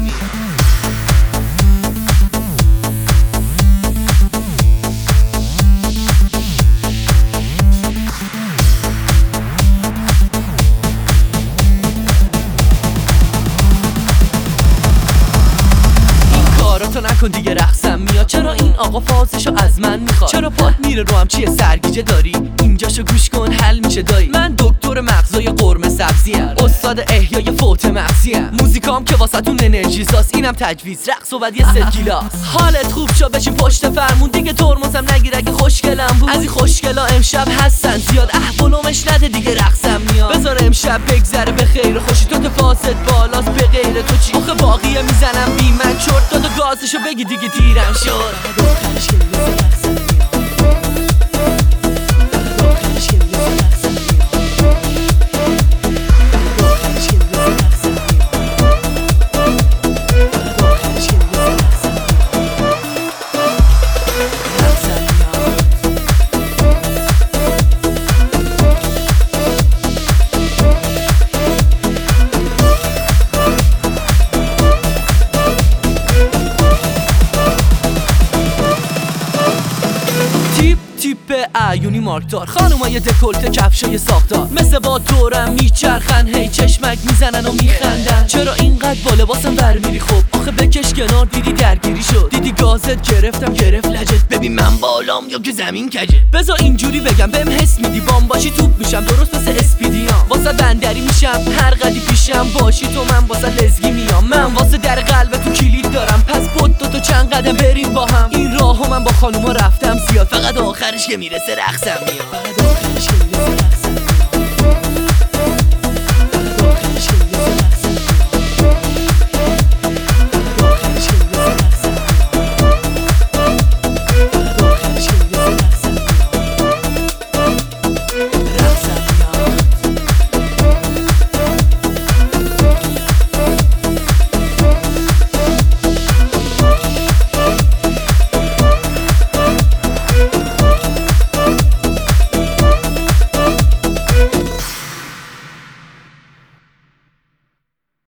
میاد. تو نکن دیگه رقصم میاد. چرا این آقا فازشو از من میخواد؟ چرا پات میره رو هم چیه سرگیجه داری؟ اینجاشو گوش کن حل میشه دایی. من دکتر مغزای قرمه سبزی ام، استاد احیای فوت مغزی ام. موزیکام که واسهتون انرژی ساز، اینم تجویز رقص و بعد یه ست گیلاس. حالت خوب شو بشین پشت فرمون دیگه، ترمزم نگیر اگه خوشگلم بود. از این خوشگلا امشب هستن زیاد، احوالمش نده دیگه رقصم میاد. بذار امشب بگذره به خیر خوشی، تو فاصل بالاست به غیر تو چی؟ آخه باقیه میزنم بی من چرت داد و گازشو بگی دیگه دیرم شد. تیپ عیونی مارکدار، خانومای دکولته کفشای ساختار، مثل با دورم میچرخن هی چشمک میزنن و میخندن. چرا اینقدر با لباسم برمیری؟ خب آخه بکش کنار، دیدی درگیری شد، دیدی گازت گرفتم گرفت لجت. ببین من بالام یا که زمین کجه، بذار اینجوری بگم بهم حس میدی، بام باشی توپ میشم درست مثل اسپیدیام. واسه بندری میشم هر قدی پیشم باشی تو، من واسه لزگی میام. من واسه در قلب تو کلید دارم، پس بود تو چند قدم بریم با هم. این راهو من با خانوما رفتم زیاد، فقط آخرش که میرسه رقصم میاد.